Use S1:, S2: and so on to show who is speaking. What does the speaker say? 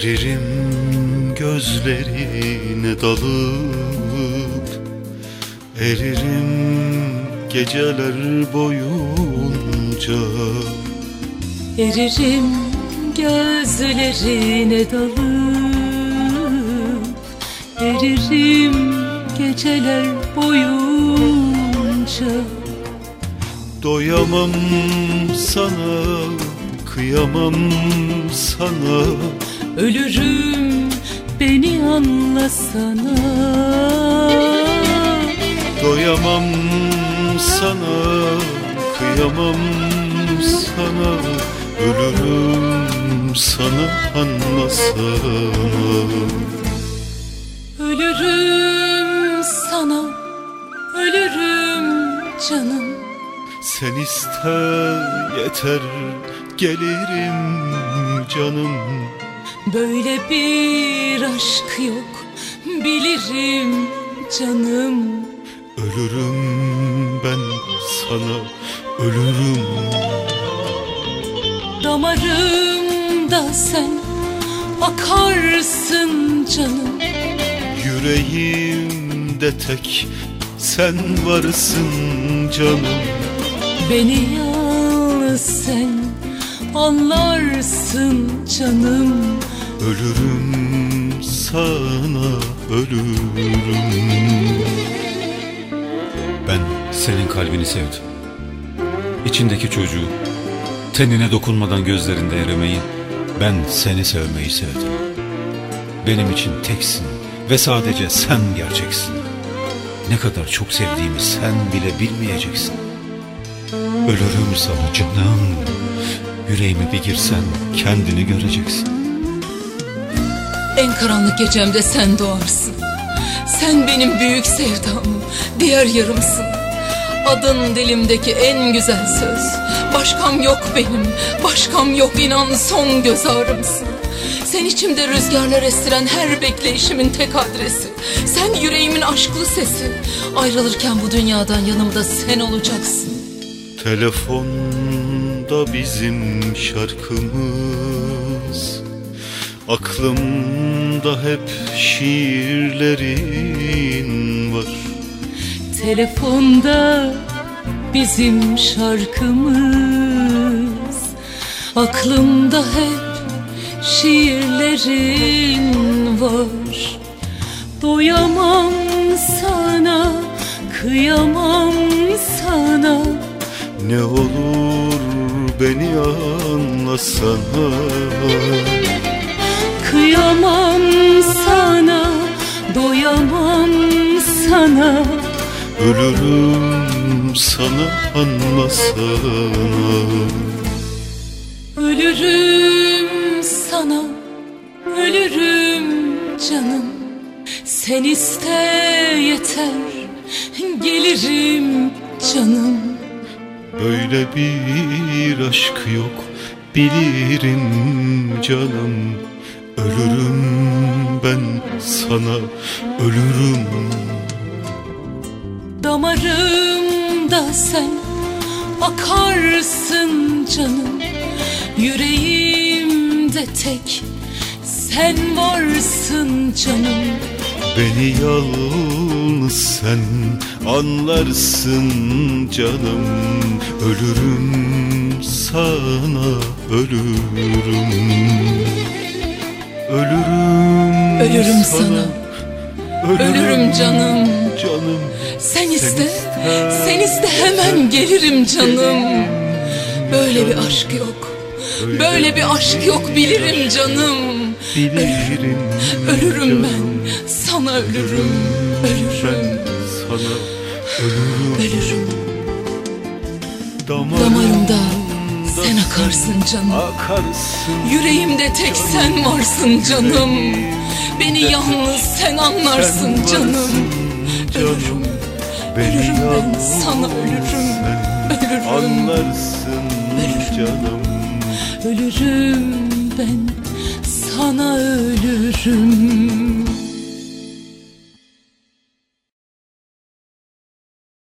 S1: Eririm gözlerine dalıp, eririm geceler boyunca.
S2: Eririm gözlerine dalıp, eririm geceler boyunca.
S1: Doyamam sana, kıyamam sana.
S2: Ölürüm, beni anlasana.
S1: Doyamam sana, kıyamam sana. Ölürüm sana, anlasana.
S2: Ölürüm sana, ölürüm canım.
S1: Sen iste yeter, gelirim canım.
S2: Böyle bir aşk yok, bilirim canım.
S1: Ölürüm ben sana, ölürüm.
S2: Damarımda sen akarsın canım.
S1: Yüreğimde tek sen varsın canım.
S2: Beni yalnız sen anlarsın canım.
S1: Ölürüm sana, ölürüm.
S3: Ben senin kalbini sevdim. İçindeki çocuğu, tenine dokunmadan gözlerinde erimeyi, ben seni sevmeyi sevdim. Benim için teksin ve sadece sen gerçeksin. Ne kadar çok sevdiğimi sen bile bilmeyeceksin. Ölürüm sana canım. Yüreğime bir girsen kendini göreceksin.
S2: En karanlık gecemde sen doğarsın. Sen benim büyük sevdam, diğer yarımsın. Adın dilimdeki en güzel söz. Başkam yok benim, başkam yok, inan son göz ağrımsın. Sen içimde rüzgarlar estiren her bekleyişimin tek adresi. Sen yüreğimin aşklı sesi. Ayrılırken bu dünyadan yanımda sen olacaksın.
S1: Telefonda bizim şarkımız, aklımda hep şiirlerin var.
S2: Telefonda bizim şarkımız, aklımda hep şiirlerin var. Doyamam sana, kıyamam sana.
S1: Ne olur beni anlasana.
S2: Kıyamam sana, doyamam sana.
S1: Ölürüm sana, anlasana.
S2: Ölürüm sana, ölürüm canım. Sen iste yeter, gelirim canım.
S1: Böyle bir aşk yok, bilirim canım. Ölürüm ben sana, ölürüm.
S2: Damarımda sen akarsın canım. Yüreğimde tek sen varsın canım.
S1: Beni yalnız sen anlarsın canım. Ölürüm sana, ölürüm. Ölürüm,
S2: ölürüm sana, ölürüm canım.
S1: Canım,
S2: sen iste, sen iste, hemen gelirim canım. Böyle bir aşk yok, böyle bir aşk yok, bilirim canım.
S1: Bilirim,
S2: ölürüm ben sana, ölürüm, ölürüm.
S1: Sana ölürüm.
S2: Ölürüm. Damarımda sen akarsın canım. Yüreğimde tek sen varsın canım. Beni yalnız sen anlarsın canım. Ölürüm, ölürüm ben sana, ölürüm. Ölürüm,
S1: anlarsın canım.
S2: Ölürüm ben sana, ölürüm.